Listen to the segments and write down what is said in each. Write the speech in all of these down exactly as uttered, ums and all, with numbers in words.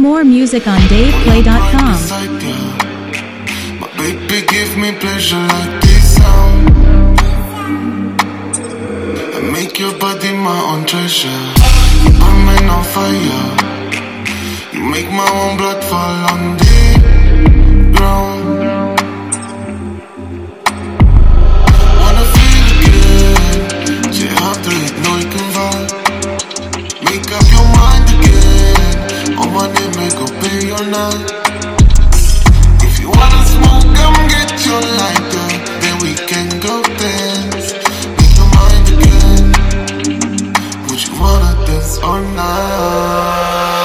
More music on Dave Play dot com. My baby give me pleasure like this sound, and make your body my own treasure. You burn me on fire, you make my own blood fall on the ground. Wanna feel again, say after it, no you can vibe. Make up your mind again, on my name make up pay your night. If you wanna smoke, come get your lighter, then we can go dance. Make your mind again, would you wanna dance all night?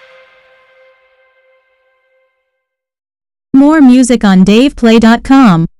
More music on Dave Play dot com.